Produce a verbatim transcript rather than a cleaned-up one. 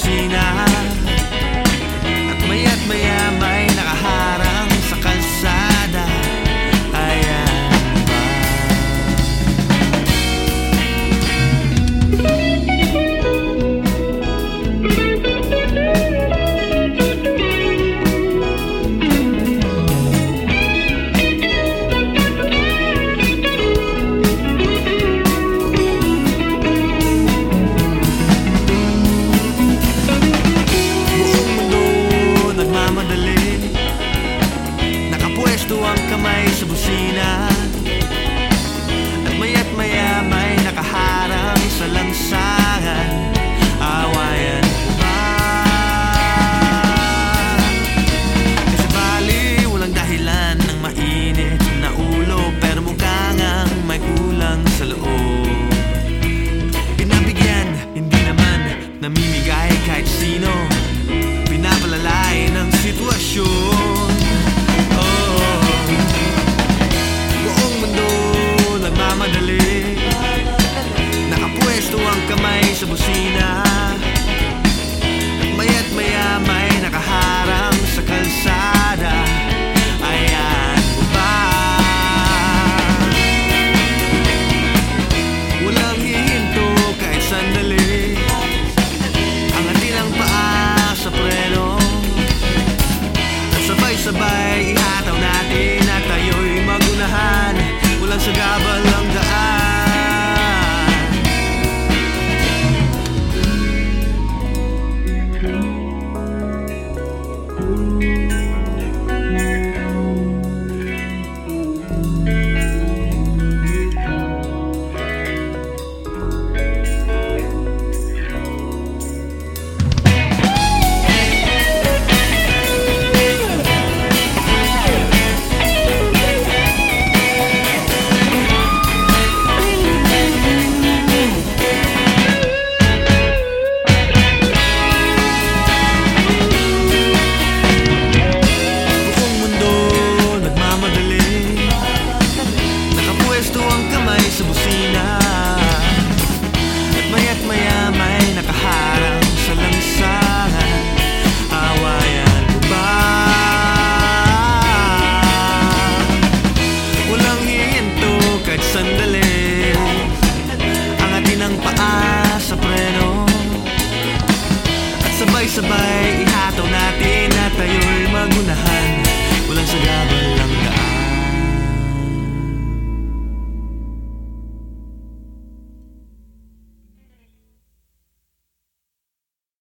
busina. At maya't maya may nakaharang sa kalsada. Ayan ba? Ang kamay sa busina. At maya't maya may nakaharang sa lansangan. Awayan mo ba? Kasi bali walang dahilan ng mainit na ulo, pero mukha ngang may kulang sa loob. Pinabigyan, hindi naman namimigay kahit sino. Pinapalalay ng sitwasyon. Madali, nakapwesto ang kamay sa busina. At maya't maya may nakaharang sa kalsada. Ayan mo ba? Walang hihinto kahit sandali. Ang atilang paa sa preno. At sabay-sabay ihataw natin at tayo'y magunahan. Walang sagabal ang daan. Sa busina. At maya't maya may nakaharang sa lansangan. Awayan mo ba? Walang hihinto kahit sandali. Ang atinang paa sa preno. At sabay-sabay ihataw natin